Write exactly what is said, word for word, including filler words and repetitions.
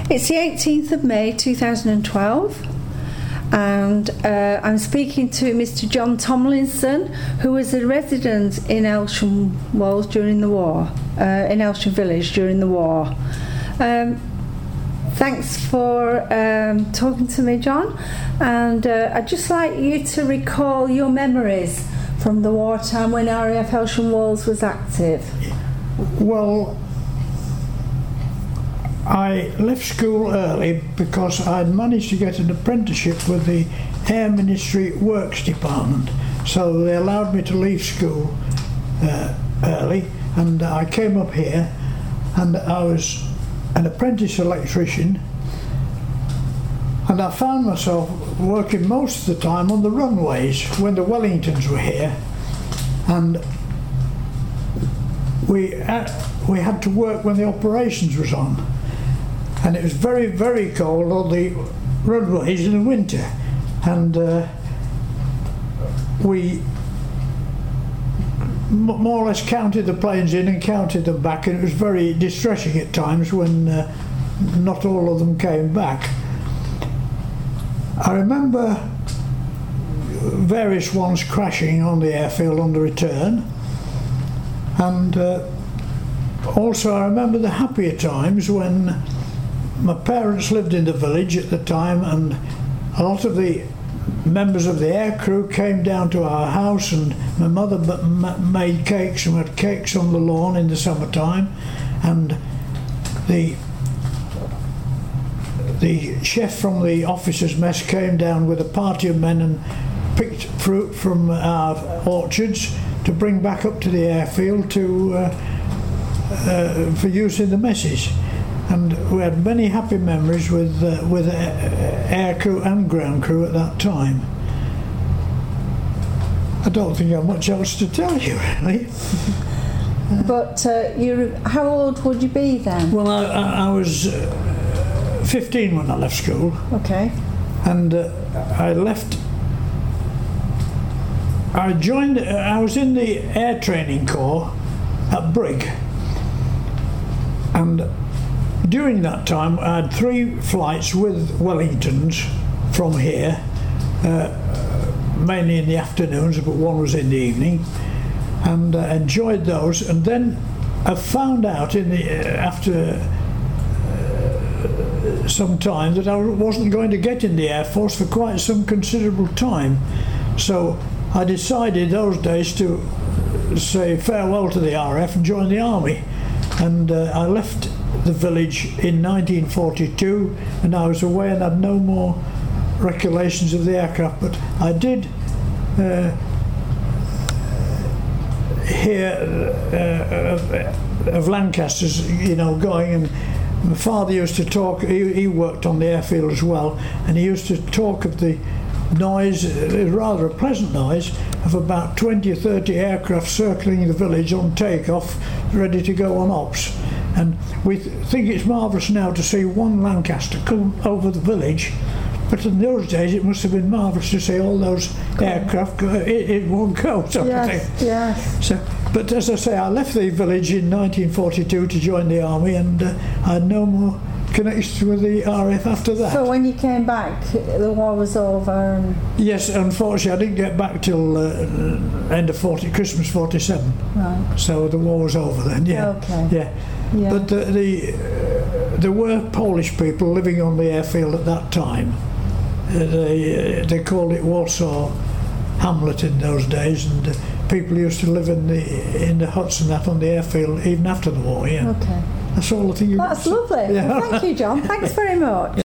It's the eighteenth of May two thousand twelve, and uh, I'm speaking to Mister John Tomlinson, who was a resident in Elsham Walls during the war, uh, in Elsham Village during the war. Um, thanks for um, talking to me, John, and uh, I'd just like you to recall your memories from the wartime when R A F Elsham Walls was active. Well, I left school early because I'd managed to get an apprenticeship with the Air Ministry Works Department, so they allowed me to leave school uh, early, and I came up here and I was an apprentice electrician, and I found myself working most of the time on the runways when the Wellingtons were here, and we had, we had to work when the operations was on. And it was very, very cold on the runways in the winter, and uh, we m more or less counted the planes in and counted them back, and it was very distressing at times when uh, not all of them came back. I remember various ones crashing on the airfield on the return, and uh, also I remember the happier times when my parents lived in the village at the time, and a lot of the members of the aircrew came down to our house, and my mother made cakes, and we had cakes on the lawn in the summertime, and the the chef from the officers' mess came down with a party of men and picked fruit from our orchards to bring back up to the airfield to uh, uh, for use in the messes. And we had many happy memories with uh, with uh, air crew and ground crew at that time. I don't think I have much else to tell you, really. uh, but uh, you, how old would you be then? Well, I, I, I was uh, fifteen when I left school. Okay. And uh, I left. I joined. Uh, I was in the Air Training Corps at Brig, and during that time I had three flights with Wellingtons from here, uh, mainly in the afternoons, but one was in the evening, and uh, enjoyed those. And then I found out in the uh, after uh, some time that I wasn't going to get in the Air Force for quite some considerable time, so I decided those days to say farewell to the R A F and join the Army. And uh, I left the village in nineteen forty-two, and I was away and had no more recollections of the aircraft, but I did uh, hear uh, of, of Lancasters, you know, going, and my father used to talk, he, he worked on the airfield as well, and he used to talk of the noise, uh, rather a pleasant noise, of about twenty or thirty aircraft circling the village on takeoff, ready to go on ops. And we th think it's marvellous now to see one Lancaster come over the village, but in those days it must have been marvellous to see all those aircraft go in, in one go, sort yes, of thing. Yes. So, but as I say, I left the village in nineteen forty-two to join the Army, and uh, I had no more connection with the R A F after that. So when you came back, the war was over? And yes, unfortunately I didn't get back till uh, end of forty, Christmas forty-seven. Right. So the war was over then. Yeah. Okay. Yeah. Yeah. But the, the uh, there were Polish people living on the airfield at that time. Uh, they uh, they called it Warsaw Hamlet in those days, and uh, people used to live in the in the huts and that on the airfield even after the war. Yeah. Okay. That's all I think. That's lovely. Yeah. Well, thank you, John. Thanks very much.